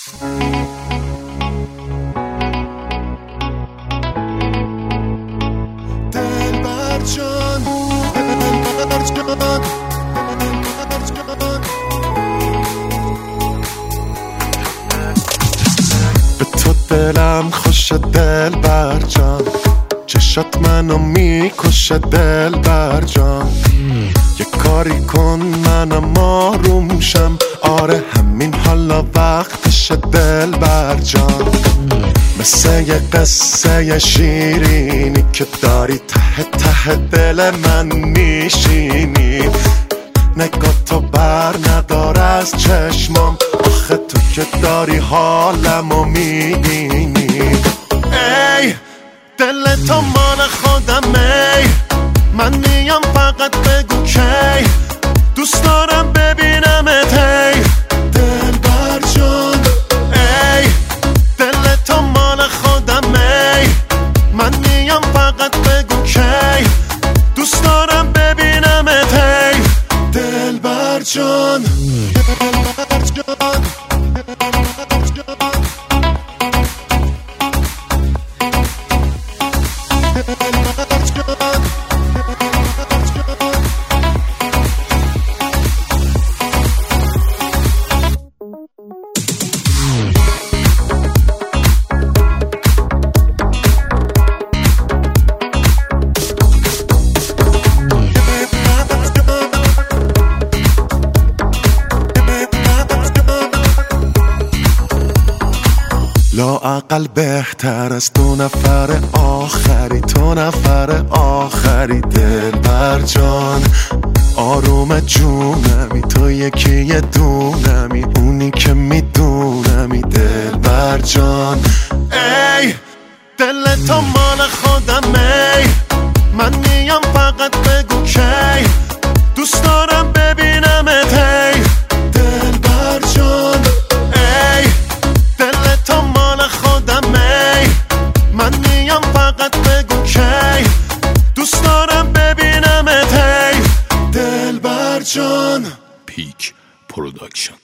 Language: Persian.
دلبر جان دلبر جان به تو دلم خوشه دلبر جان، چشات منو میکشه دلبر جان. یه کاری کن منم آروم شم، آره همین حالا وقتشه دلبر جان. مثل یه قصه شیرینی که داری ته ته دل من میشینی. نگاه تو بر ندار از چشمام، آخه تو که داری حالمو میبینی. ای دل تو مال خودم، ای من میام فقط بگو کی دوست دارم ببینمت. ای دلبر جان ای دل تو مال خودم، ای من میام فقط بگو کی دوست دارم ببینمت. ای دلبر جان دلبر جان لااقل بهتر از دو نفر آخری، تو نفر آخری. دلبر جان آروم جونمی، تو یکی یه دونمی، اونی که میدونمی. دلبر جان ای دل تو مال خودم، ای من میام فقط بگو کی دوست دارم ببینمت. ای دلبر جان ای دل تو مال خودم، ای من میام فقط بگو کی دوست دارم ببینمت. ای دلبر جان. پیک پروداکشن.